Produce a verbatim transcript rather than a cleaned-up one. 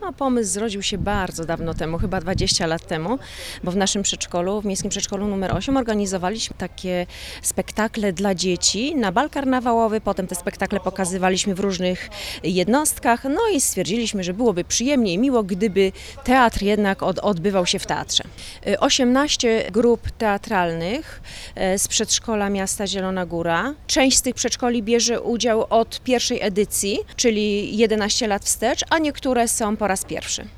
No, pomysł zrodził się bardzo dawno temu, chyba dwadzieścia lat temu, bo w naszym przedszkolu, w Miejskim Przedszkolu numer osiem organizowaliśmy takie spektakle dla dzieci na bal karnawałowy. Potem te spektakle pokazywaliśmy w różnych jednostkach, no i stwierdziliśmy, że byłoby przyjemnie i miło, gdyby teatr jednak od, odbywał się w teatrze. osiemnaście grup teatralnych z przedszkola miasta Zielona Góra. Część z tych przedszkoli bierze udział od pierwszej edycji, czyli jedenaście lat wstecz, a niektóre są po raz pierwszy.